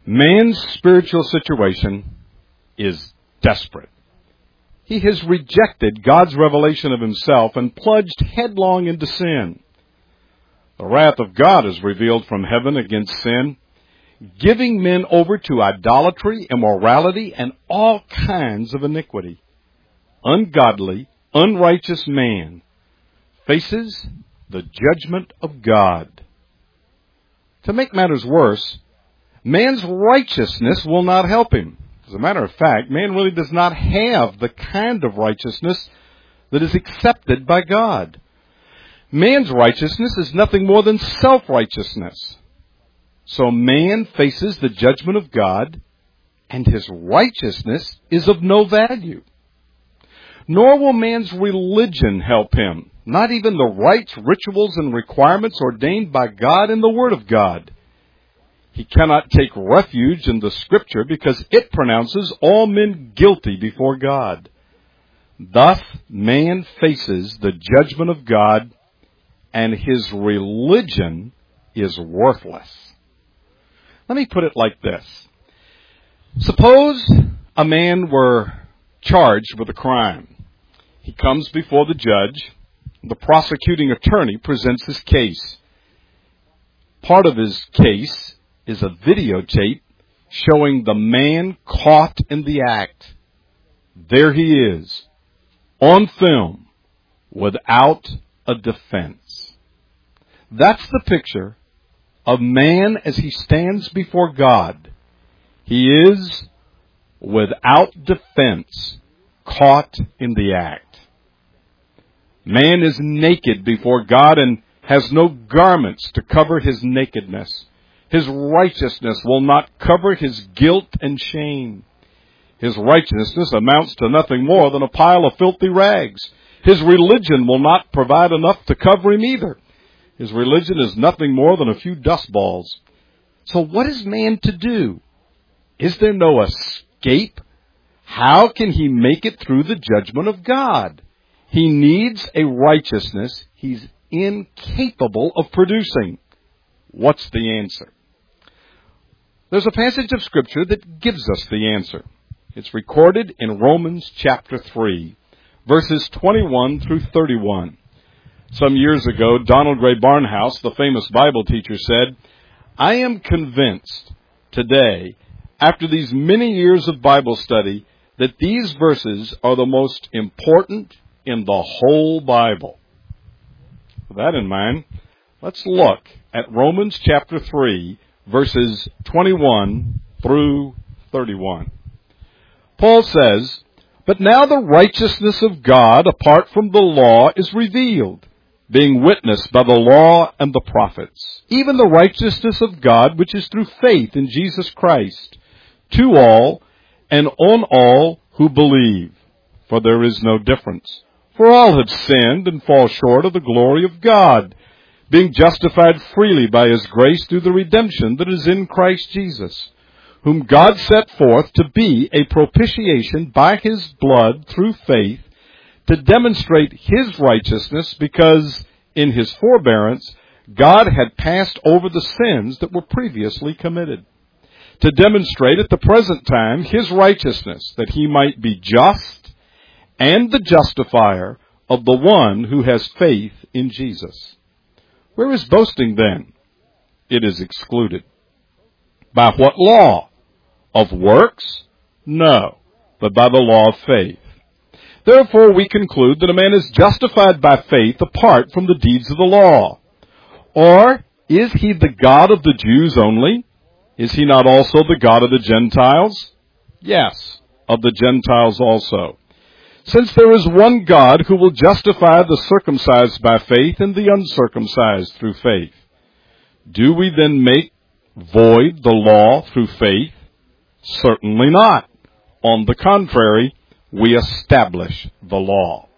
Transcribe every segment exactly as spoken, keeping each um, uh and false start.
Man's spiritual situation is desperate. He has rejected God's revelation of himself and plunged headlong into sin. The wrath of God is revealed from heaven against sin, giving men over to idolatry, immorality, and all kinds of iniquity. Ungodly, unrighteous man faces the judgment of God. To make matters worse, man's righteousness will not help him. As a matter of fact, man really does not have the kind of righteousness that is accepted by God. Man's righteousness is nothing more than self-righteousness. So man faces the judgment of God, and his righteousness is of no value. Nor will man's religion help him, not even the rites, rituals, and requirements ordained by God in the Word of God. He cannot take refuge in the Scripture because it pronounces all men guilty before God. Thus, man faces the judgment of God, and his religion is worthless. Let me put it like this. Suppose a man were charged with a crime. He comes before the judge. The prosecuting attorney presents his case. Part of his case is a videotape showing the man caught in the act. There he is, on film, without a defense. That's the picture of man as he stands before God. He is, without defense, caught in the act. Man is naked before God and has no garments to cover his nakedness. His righteousness will not cover his guilt and shame. His righteousness amounts to nothing more than a pile of filthy rags. His religion will not provide enough to cover him either. His religion is nothing more than a few dust balls. So what is man to do? Is there no escape? How can he make it through the judgment of God? He needs a righteousness he's incapable of producing. What's the answer? There's a passage of Scripture that gives us the answer. It's recorded in Romans chapter three, verses twenty-one through thirty-one. Some years ago, Donald Ray Barnhouse, the famous Bible teacher, said, "I am convinced today, after these many years of Bible study, that these verses are the most important in the whole Bible." With that in mind, let's look at Romans chapter three, verses twenty-one through thirty-one. Paul says, "But now the righteousness of God apart from the law is revealed, being witnessed by the law and the prophets, even the righteousness of God which is through faith in Jesus Christ, to all and on all who believe. For there is no difference. For all have sinned and fall short of the glory of God, being justified freely by His grace through the redemption that is in Christ Jesus, whom God set forth to be a propitiation by His blood through faith, to demonstrate His righteousness, because in His forbearance God had passed over the sins that were previously committed, to demonstrate at the present time His righteousness, that He might be just and the justifier of the one who has faith in Jesus. Where is boasting then? It is excluded. By what law? Of works? No, but by the law of faith. Therefore we conclude that a man is justified by faith apart from the deeds of the law. Or is he the God of the Jews only? Is he not also the God of the Gentiles? Yes, of the Gentiles also. Since there is one God who will justify the circumcised by faith and the uncircumcised through faith. Do we then make void the law through faith? Certainly not. On the contrary, we establish the law.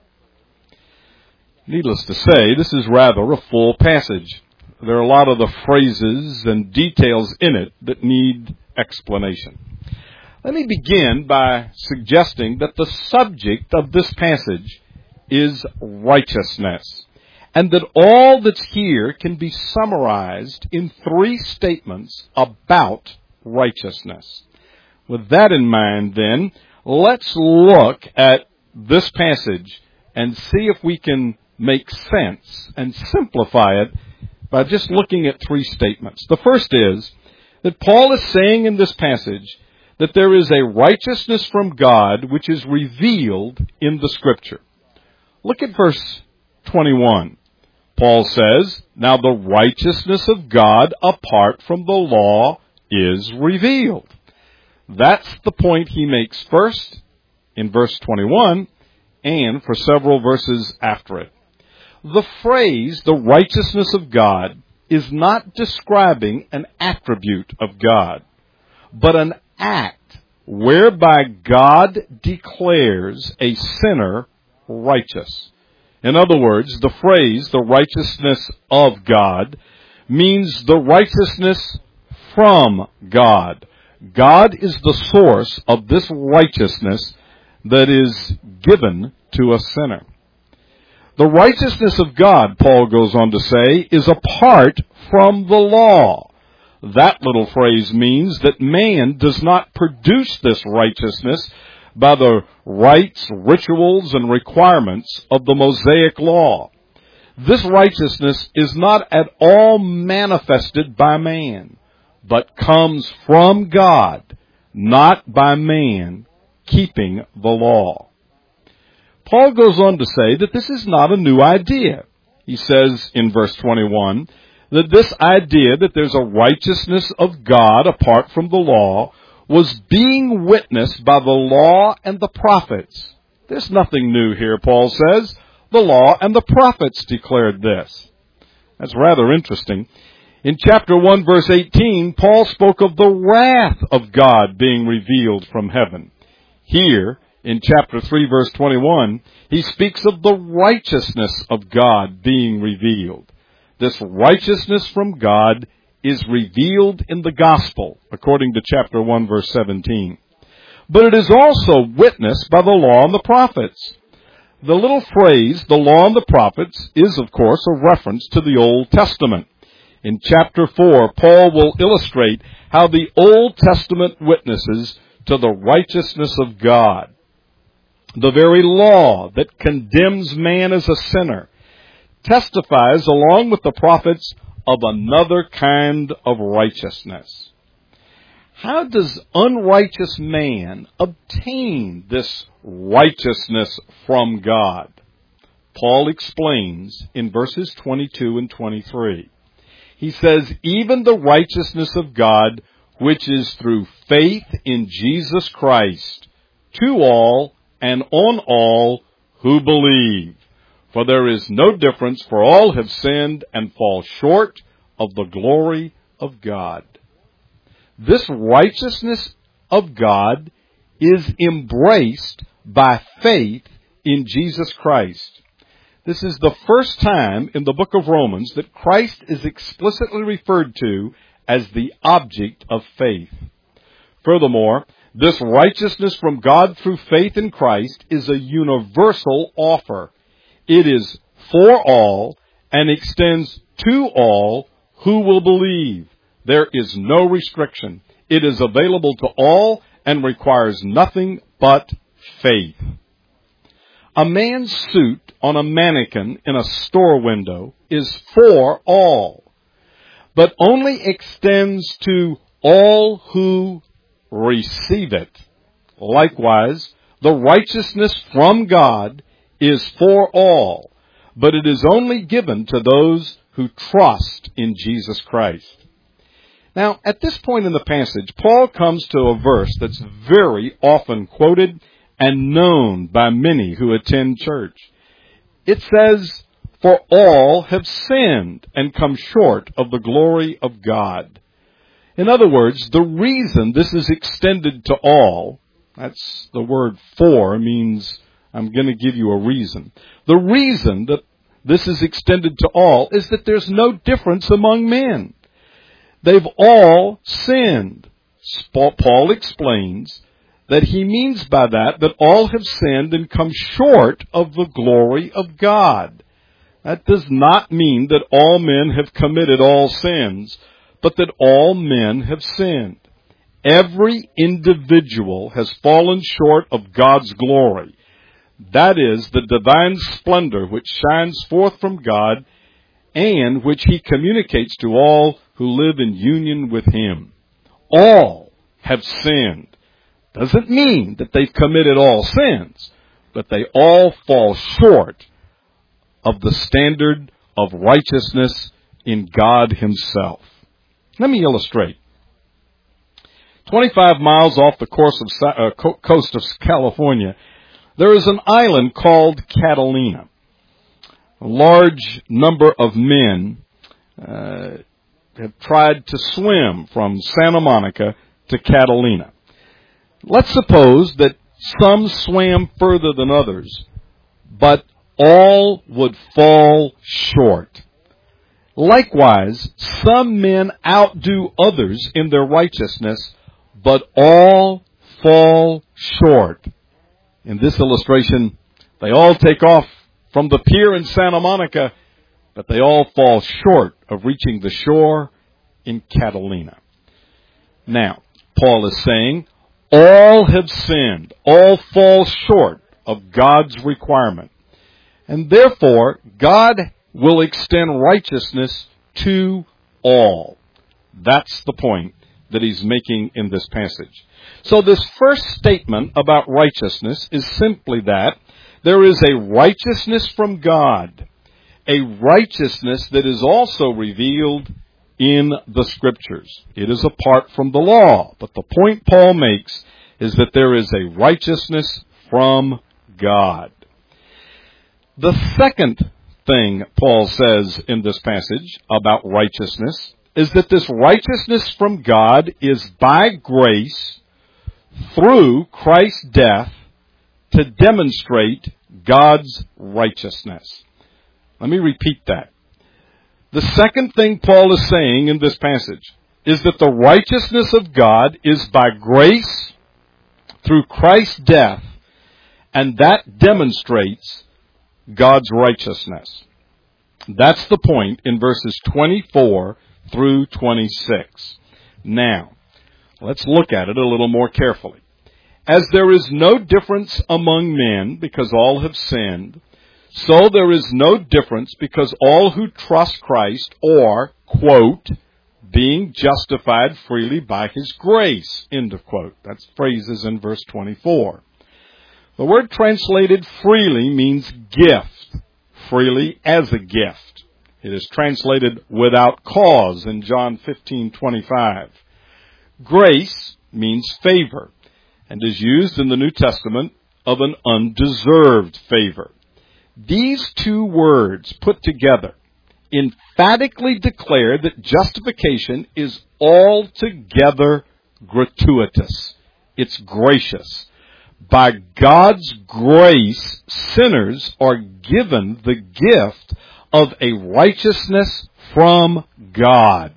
Needless to say, this is rather a full passage. There are a lot of the phrases and details in it that need explanation. Let me begin by suggesting that the subject of this passage is righteousness, and that all that's here can be summarized in three statements about righteousness. With that in mind, then, let's look at this passage and see if we can make sense and simplify it by just looking at three statements. The first is that Paul is saying in this passage that there is a righteousness from God which is revealed in the Scripture. Look at verse twenty-one. Paul says, "Now the righteousness of God apart from the law is revealed." That's the point he makes first in verse twenty-one and for several verses after it. The phrase, the righteousness of God, is not describing an attribute of God, but an act whereby God declares a sinner righteous. In other words, the phrase, the righteousness of God, means the righteousness from God. God is the source of this righteousness that is given to a sinner. The righteousness of God, Paul goes on to say, is apart from the law. That little phrase means that man does not produce this righteousness by the rites, rituals, and requirements of the Mosaic law. This righteousness is not at all manifested by man, but comes from God, not by man keeping the law. Paul goes on to say that this is not a new idea. He says in verse twenty-one that this idea that there's a righteousness of God apart from the law was being witnessed by the law and the prophets. There's nothing new here, Paul says. The law and the prophets declared this. That's rather interesting. In chapter one, verse eighteen, Paul spoke of the wrath of God being revealed from heaven. Here, in chapter three, verse twenty-one, he speaks of the righteousness of God being revealed. This righteousness from God is revealed in the gospel, according to chapter one, verse seventeen. But it is also witnessed by the law and the prophets. The little phrase, the law and the prophets, is, of course, a reference to the Old Testament. In chapter four, Paul will illustrate how the Old Testament witnesses to the righteousness of God. The very law that condemns man as a sinner testifies, along with the prophets, of another kind of righteousness. How does unrighteous man obtain this righteousness from God? Paul explains in verses twenty-two and twenty-three. He says, "Even the righteousness of God, which is through faith in Jesus Christ, to all and on all who believe. For there is no difference, for all have sinned and fall short of the glory of God." This righteousness of God is embraced by faith in Jesus Christ. This is the first time in the book of Romans that Christ is explicitly referred to as the object of faith. Furthermore, this righteousness from God through faith in Christ is a universal offer. It is for all and extends to all who will believe. There is no restriction. It is available to all and requires nothing but faith. A man's suit on a mannequin in a store window is for all, but only extends to all who receive it. Likewise, the righteousness from God is for all, but it is only given to those who trust in Jesus Christ. Now, at this point in the passage, Paul comes to a verse that's very often quoted and known by many who attend church. It says, "For all have sinned and come short of the glory of God." In other words, the reason this is extended to all, that's the word for, means I'm going to give you a reason. The reason that this is extended to all is that there's no difference among men. They've all sinned. Paul explains that he means by that that all have sinned and come short of the glory of God. That does not mean that all men have committed all sins, but that all men have sinned. Every individual has fallen short of God's glory. That is, the divine splendor which shines forth from God and which He communicates to all who live in union with Him. All have sinned. Doesn't mean that they've committed all sins, but they all fall short of the standard of righteousness in God Himself. Let me illustrate. twenty-five miles off the course of, uh, co- coast of California, there is an island called Catalina. A large number of men uh, have tried to swim from Santa Monica to Catalina. Let's suppose that some swam further than others, but all would fall short. Likewise, some men outdo others in their righteousness, but all fall short. In this illustration, they all take off from the pier in Santa Monica, but they all fall short of reaching the shore in Catalina. Now, Paul is saying, all have sinned, all fall short of God's requirement. And therefore, God will extend righteousness to all. That's the point that he's making in this passage. So this first statement about righteousness is simply that there is a righteousness from God, a righteousness that is also revealed in the Scriptures. It is apart from the law, but the point Paul makes is that there is a righteousness from God. The second thing Paul says in this passage about righteousness is that this righteousness from God is by grace through Christ's death to demonstrate God's righteousness. Let me repeat that. The second thing Paul is saying in this passage is that the righteousness of God is by grace through Christ's death, and that demonstrates God's righteousness. That's the point in verses twenty-four through twenty-six. Now, let's look at it a little more carefully. As there is no difference among men because all have sinned, so there is no difference because all who trust Christ are, quote, being justified freely by His grace, end of quote. That's phrases in verse twenty-four. The word translated freely means gift, freely as a gift. It is translated without cause in John fifteen twenty-five. Grace means favor and is used in the New Testament of an undeserved favor. These two words put together emphatically declare that justification is altogether gratuitous. It's gracious. By God's grace, sinners are given the gift of a righteousness from God.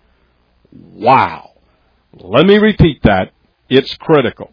Wow. Let me repeat that. It's critical.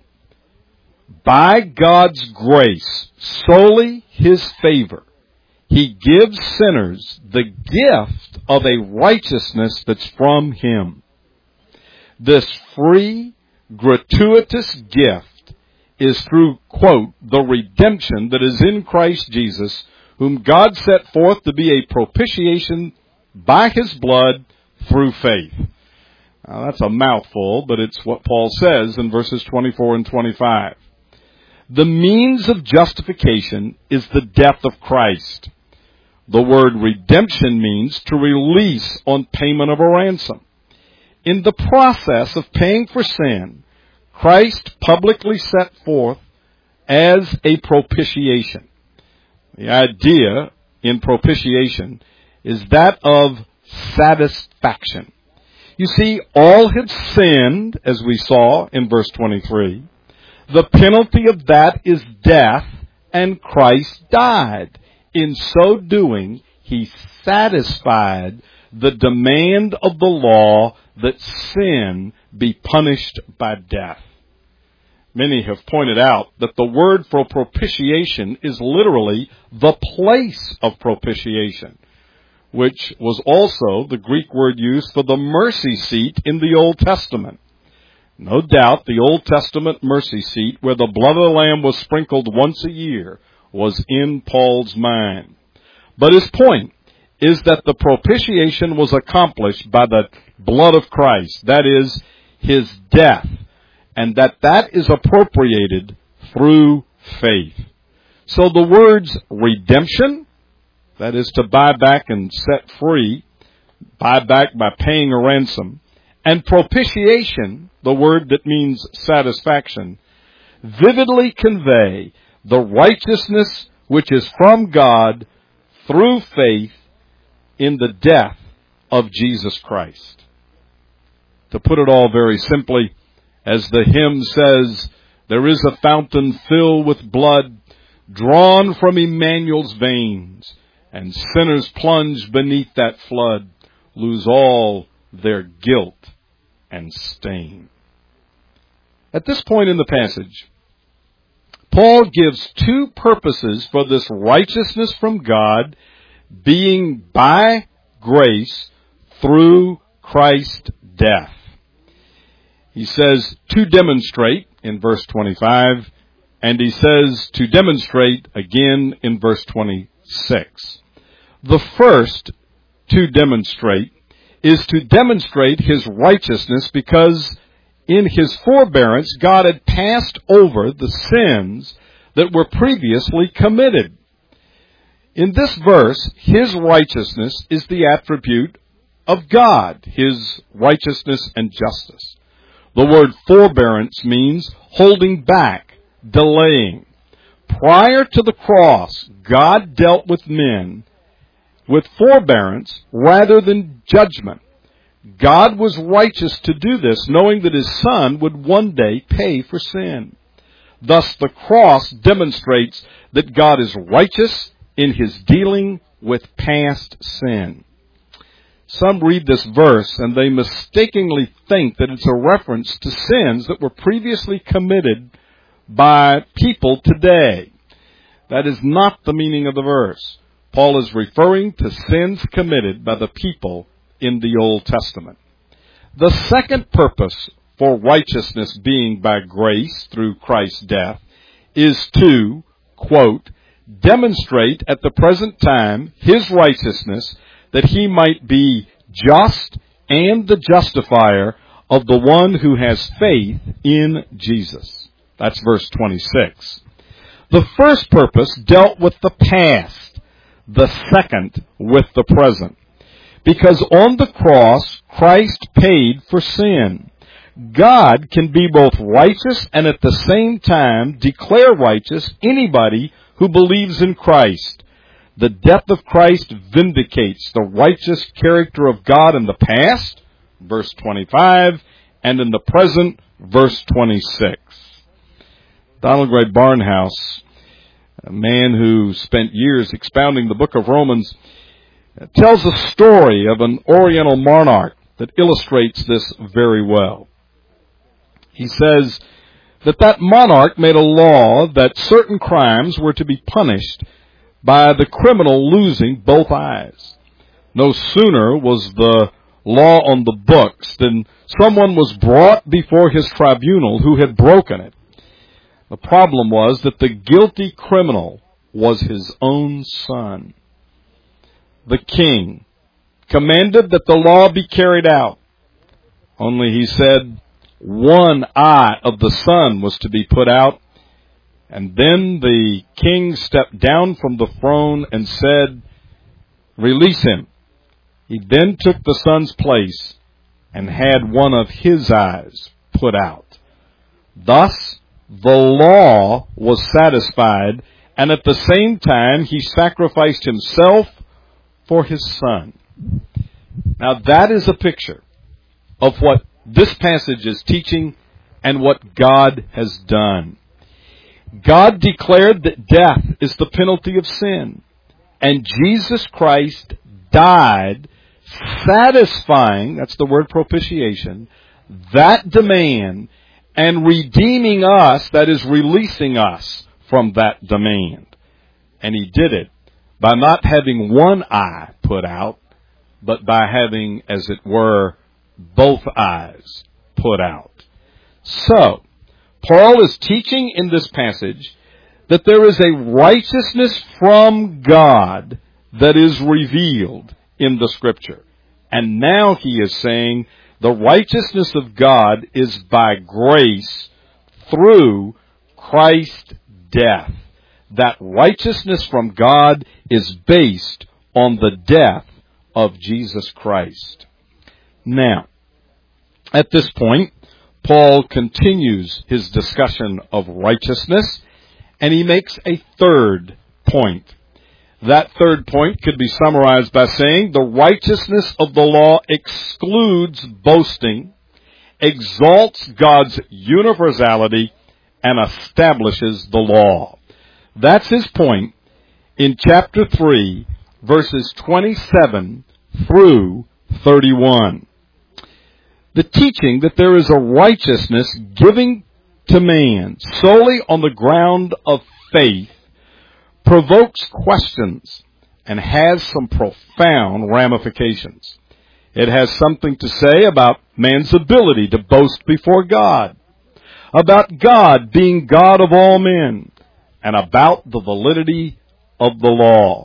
By God's grace, solely His favor, He gives sinners the gift of a righteousness that's from Him. This free, gratuitous gift is through, quote, the redemption that is in Christ Jesus, whom God set forth to be a propitiation by His blood through faith. Now, that's a mouthful, but it's what Paul says in verses twenty-four and twenty-five. The means of justification is the death of Christ. The word redemption means to release on payment of a ransom. In the process of paying for sin, Christ publicly set forth as a propitiation. The idea in propitiation is that of satisfaction. You see, all have sinned, as we saw in verse twenty-three. The penalty of that is death, and Christ died. In so doing, He satisfied the demand of the law that sin be punished by death. Many have pointed out that the word for propitiation is literally the place of propitiation, which was also the Greek word used for the mercy seat in the Old Testament. No doubt the Old Testament mercy seat where the blood of the Lamb was sprinkled once a year was in Paul's mind. But his point is that the propitiation was accomplished by the blood of Christ, that is, his death, and that that is appropriated through faith. So the words redemption, that is to buy back and set free, buy back by paying a ransom, and propitiation, the word that means satisfaction, vividly convey the righteousness which is from God through faith in the death of Jesus Christ. To put it all very simply, as the hymn says, there is a fountain filled with blood drawn from Emmanuel's veins, and sinners plunged beneath that flood lose all their guilt and stain. At this point in the passage, Paul gives two purposes for this righteousness from God being by grace through Christ's death. He says to demonstrate in verse twenty-five, and he says to demonstrate again in verse twenty-six. The first, to demonstrate, is to demonstrate his righteousness because in his forbearance, God had passed over the sins that were previously committed. In this verse, his righteousness is the attribute of God, his righteousness and justice. The word forbearance means holding back, delaying. Prior to the cross, God dealt with men with forbearance rather than judgment. God was righteous to do this, knowing that his Son would one day pay for sin. Thus, the cross demonstrates that God is righteous in his dealing with past sin. Some read this verse and they mistakenly think that it's a reference to sins that were previously committed by people today. That is not the meaning of the verse. Paul is referring to sins committed by the people in the Old Testament. The second purpose for righteousness being by grace through Christ's death is to, quote, demonstrate at the present time his righteousness that he might be just and the justifier of the one who has faith in Jesus. That's verse twenty-six. The first purpose dealt with the past, the second with the present. Because on the cross, Christ paid for sin. God can be both righteous and at the same time declare righteous anybody who believes in Christ. The death of Christ vindicates the righteous character of God in the past, verse twenty-five, and in the present, verse twenty-six. Donald Gray Barnhouse, a man who spent years expounding the book of Romans, tells a story of an Oriental monarch that illustrates this very well. He says that that monarch made a law that certain crimes were to be punished by the criminal losing both eyes. No sooner was the law on the books than someone was brought before his tribunal who had broken it. The problem was that the guilty criminal was his own son. The king commanded that the law be carried out. Only he said one eye of the son was to be put out. And then the king stepped down from the throne and said, release him. He then took the son's place and had one of his eyes put out. Thus, the law was satisfied, and at the same time he sacrificed himself for his son. Now that is a picture of what this passage is teaching and what God has done. God declared that death is the penalty of sin, and Jesus Christ died satisfying, that's the word propitiation, that demand and redeeming us, that is releasing us from that demand. And he did it by not having one eye put out, but by having, as it were, both eyes put out. So, Paul is teaching in this passage that there is a righteousness from God that is revealed in the Scripture. And now he is saying the righteousness of God is by grace through Christ's death. That righteousness from God is based on the death of Jesus Christ. Now, at this point, Paul continues his discussion of righteousness, and he makes a third point. That third point could be summarized by saying the righteousness of the law excludes boasting, exalts God's universality, and establishes the law. That's his point in chapter three, verses twenty-seven through thirty-one. The teaching that there is a righteousness giving to man solely on the ground of faith provokes questions and has some profound ramifications. It has something to say about man's ability to boast before God, about God being God of all men, and about the validity of the law.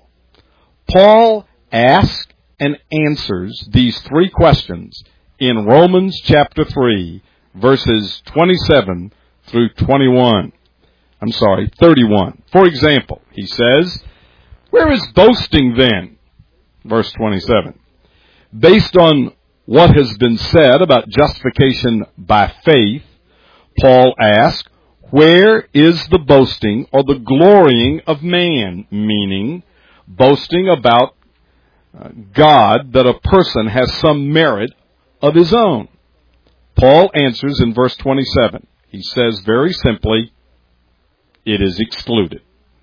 Paul asks and answers these three questions in Romans chapter three, verses twenty-seven through twenty-one. I'm sorry, thirty-one. For example, he says, where is boasting then? Verse twenty-seven. Based on what has been said about justification by faith, Paul asks, where is the boasting or the glorying of man? Meaning, boasting about uh, God that a person has some merit of his own. Paul answers in verse twenty-seven. He says very simply, it is excluded.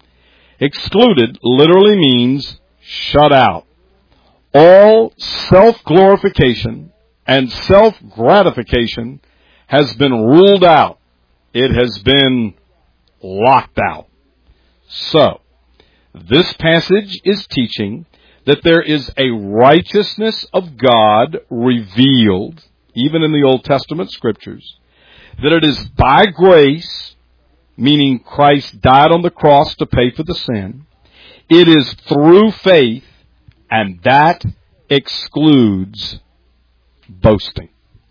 Excluded literally means shut out. All self-glorification and self-gratification has been ruled out. It has been locked out. So, this passage is teaching that there is a righteousness of God revealed, even in the Old Testament Scriptures, that it is by grace, meaning Christ died on the cross to pay for the sin. It is through faith, and that excludes boasting.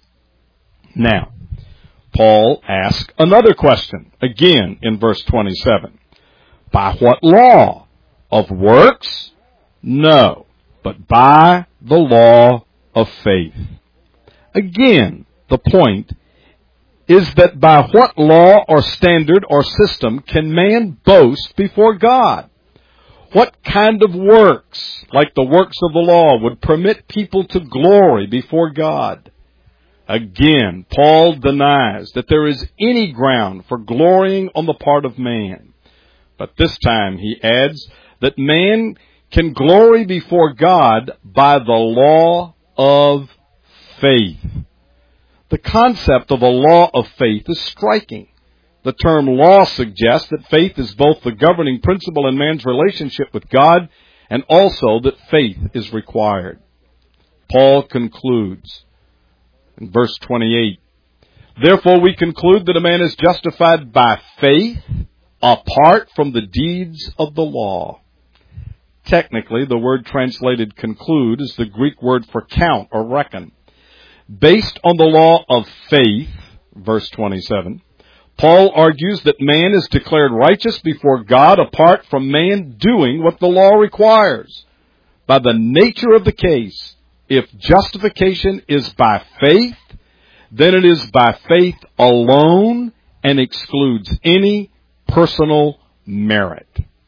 Now, Paul asks another question, again in verse twenty-seven. By what law? Of works? No, but by the law of faith. Again, the point is that by what law or standard or system can man boast before God? What kind of works, like the works of the law, would permit people to glory before God? Again, Paul denies that there is any ground for glorying on the part of man. But this time he adds that man can glory before God by the law of faith. The concept of a law of faith is striking. The term law suggests that faith is both the governing principle in man's relationship with God and also that faith is required. Paul concludes in verse twenty-eight, therefore we conclude that a man is justified by faith apart from the deeds of the law. Technically, the word translated conclude is the Greek word for count or reckon. Based on the law of faith, verse twenty-seven, Paul argues that man is declared righteous before God apart from man doing what the law requires. By the nature of the case, if justification is by faith, then it is by faith alone and excludes any personal merit.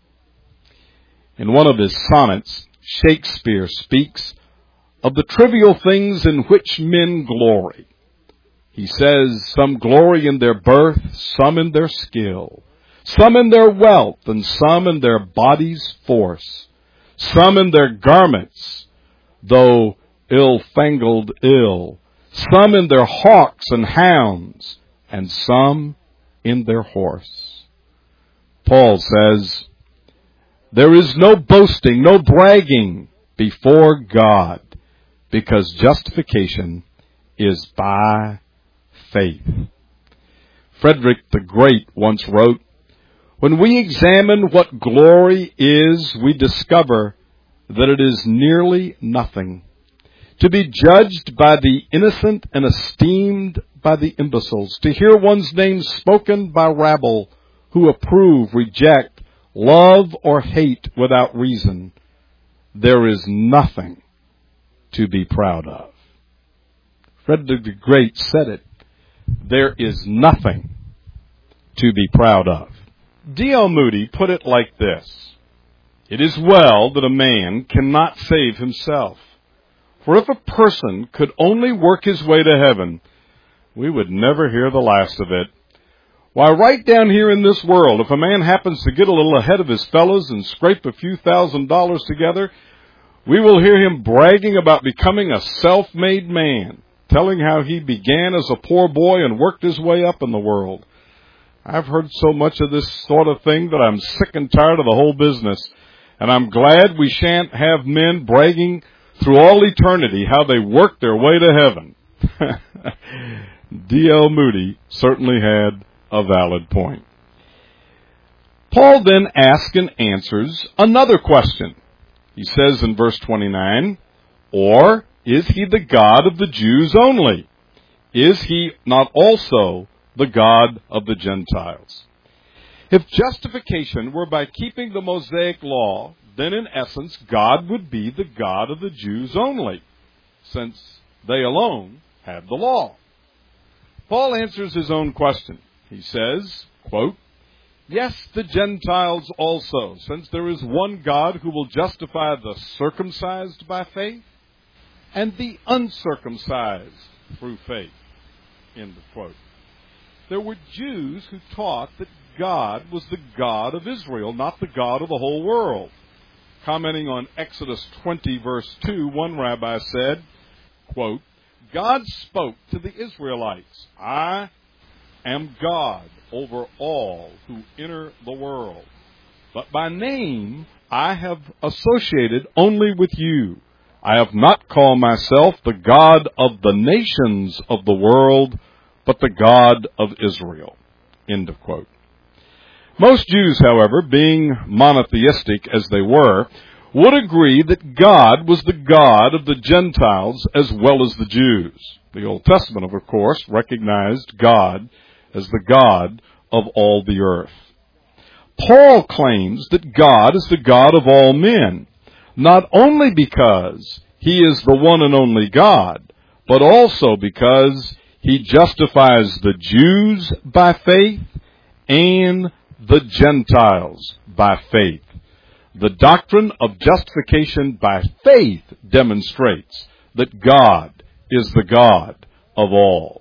In one of his sonnets, Shakespeare speaks of the trivial things in which men glory. He says, some glory in their birth, some in their skill, some in their wealth, and some in their body's force, some in their garments, though ill-fangled ill, some in their hawks and hounds, and some in their horse. Paul says, there is no boasting, no bragging before God, because justification is by faith. Frederick the Great once wrote, "When we examine what glory is, we discover that it is nearly nothing. To be judged by the innocent and esteemed by the imbeciles, to hear one's name spoken by rabble who approve, reject, love, or hate without reason, there is nothing to be proud of." Frederick the Great said it. There is nothing to be proud of. D L Moody put it like this: "It is well that a man cannot save himself. For if a person could only work his way to heaven, we would never hear the last of it. Why, right down here in this world, if a man happens to get a little ahead of his fellows and scrape a few thousand dollars together, we will hear him bragging about becoming a self-made man, telling how he began as a poor boy and worked his way up in the world. I've heard so much of this sort of thing that I'm sick and tired of the whole business, and I'm glad we shan't have men bragging through all eternity how they worked their way to heaven." D L Moody certainly had a valid point. Paul then asks and answers another question. He says in verse twenty-nine, "Or is he the God of the Jews only? Is he not also the God of the Gentiles?" If justification were by keeping the Mosaic law, then in essence God would be the God of the Jews only, since they alone had the law. Paul answers his own question. He says, quote, "Yes, the Gentiles also, since there is one God who will justify the circumcised by faith and the uncircumcised through faith." End of quote. There were Jews who taught that God was the God of Israel, not the God of the whole world. Commenting on Exodus twenty, verse two, one rabbi said, quote, "God spoke to the Israelites, 'I am God over all who enter the world. But by name I have associated only with you. I have not called myself the God of the nations of the world, but the God of Israel." End of quote. Most Jews, however, being monotheistic as they were, would agree that God was the God of the Gentiles as well as the Jews. The Old Testament, of course, recognized God as the God of all the earth. Paul claims that God is the God of all men, not only because he is the one and only God, but also because he justifies the Jews by faith and the Gentiles by faith. The doctrine of justification by faith demonstrates that God is the God of all.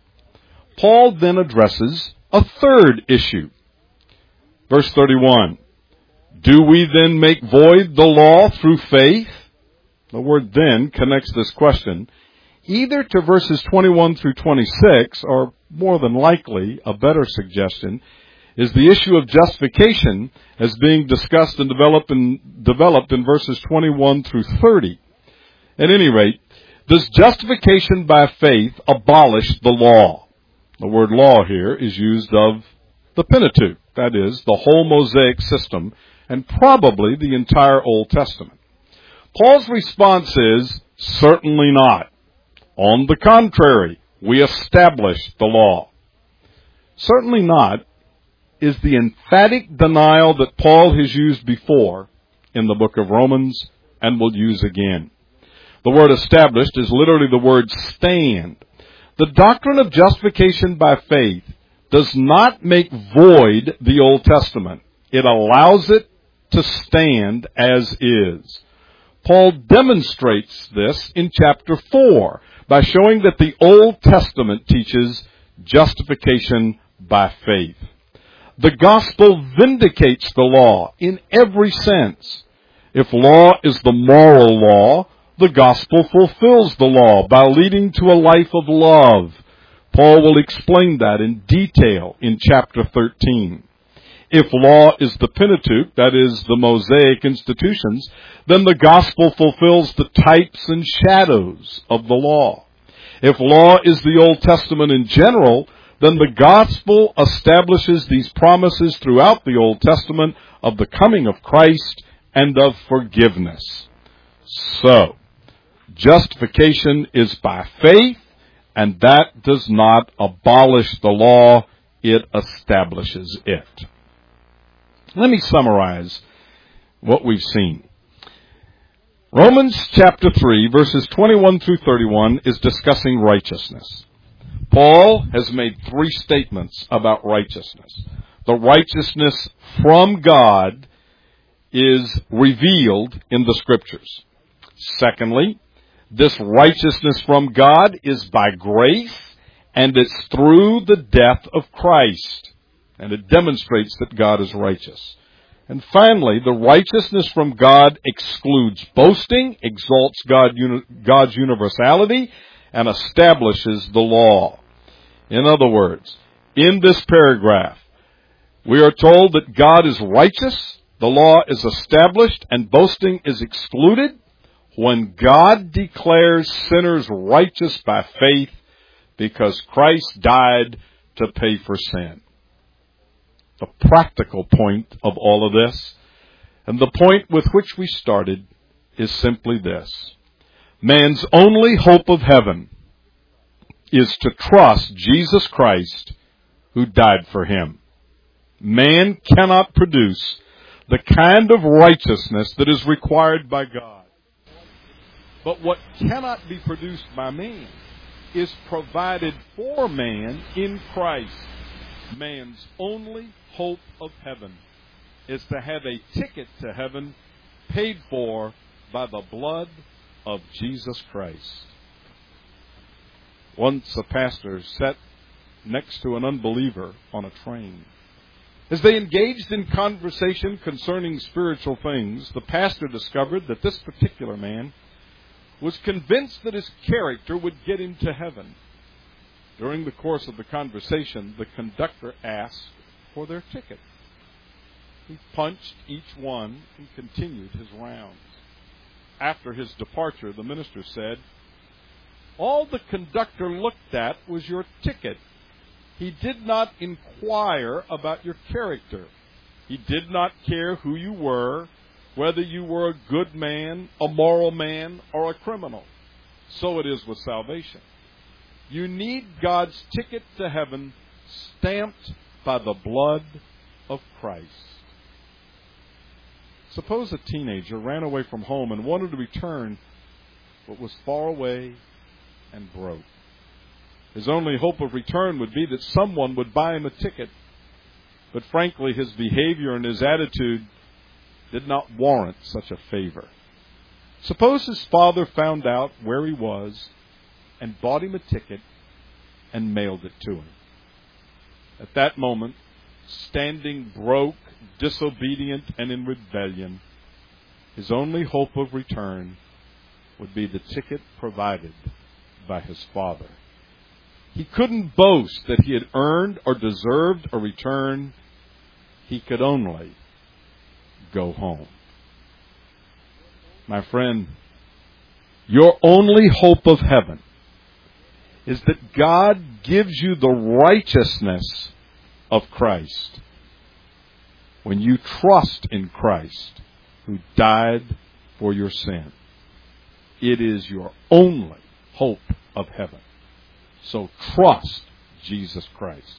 Paul then addresses a third issue. Verse thirty-one, "Do we then make void the law through faith?" The word "then" connects this question either to verses twenty-one through twenty-six, or more than likely, a better suggestion, is the issue of justification as being discussed and developed in, developed in verses twenty-one through thirty. At any rate, does justification by faith abolish the law? The word law here is used of the Pentateuch, that is, the whole Mosaic system, and probably the entire Old Testament. Paul's response is, certainly not. On the contrary, we establish the law. Certainly not is the emphatic denial that Paul has used before in the book of Romans and will use again. The word established is literally the word stand. The doctrine of justification by faith does not make void the Old Testament. It allows it to stand as is. Paul demonstrates this in chapter four by showing that the Old Testament teaches justification by faith. The gospel vindicates the law in every sense. If law is the moral law, the gospel fulfills the law by leading to a life of love. Paul will explain that in detail in chapter thirteen. If law is the Pentateuch, that is, the Mosaic institutions, then the gospel fulfills the types and shadows of the law. If law is the Old Testament in general, then the gospel establishes these promises throughout the Old Testament of the coming of Christ and of forgiveness. So, justification is by faith, and that does not abolish the law, it establishes it. Let me summarize what we've seen. Romans chapter three, verses twenty-one through thirty-one, is discussing righteousness. Paul has made three statements about righteousness. The righteousness from God is revealed in the Scriptures. Secondly, this righteousness from God is by grace, and it's through the death of Christ. And it demonstrates that God is righteous. And finally, the righteousness from God excludes boasting, exalts God, God's universality, and establishes the law. In other words, in this paragraph, we are told that God is righteous, the law is established, and boasting is excluded when God declares sinners righteous by faith because Christ died to pay for sin. The practical point of all of this, and the point with which we started, is simply this. Man's only hope of heaven is to trust Jesus Christ who died for him. Man cannot produce the kind of righteousness that is required by God. But what cannot be produced by man is provided for man in Christ. Man's only hope of heaven is to have a ticket to heaven paid for by the blood of Jesus Christ. Once a pastor sat next to an unbeliever on a train. As they engaged in conversation concerning spiritual things, the pastor discovered that this particular man was convinced that his character would get him to heaven. During the course of the conversation, the conductor asked for their ticket. He punched each one and continued his rounds. After his departure, the minister said, "All the conductor looked at was your ticket. He did not inquire about your character. He did not care who you were, whether you were a good man, a moral man, or a criminal. So it is with salvation. You need God's ticket to heaven stamped by the blood of Christ." Suppose a teenager ran away from home and wanted to return, but was far away and broke. His only hope of return would be that someone would buy him a ticket. But frankly, his behavior and his attitude did not warrant such a favor. Suppose his father found out where he was and bought him a ticket and mailed it to him. At that moment, standing broke, disobedient, and in rebellion, his only hope of return would be the ticket provided by his father. He couldn't boast that he had earned or deserved a return. He could only go home. My friend, your only hope of heaven is that God gives you the righteousness of Christ when you trust in Christ who died for your sin. It is your only hope of heaven. So trust Jesus Christ.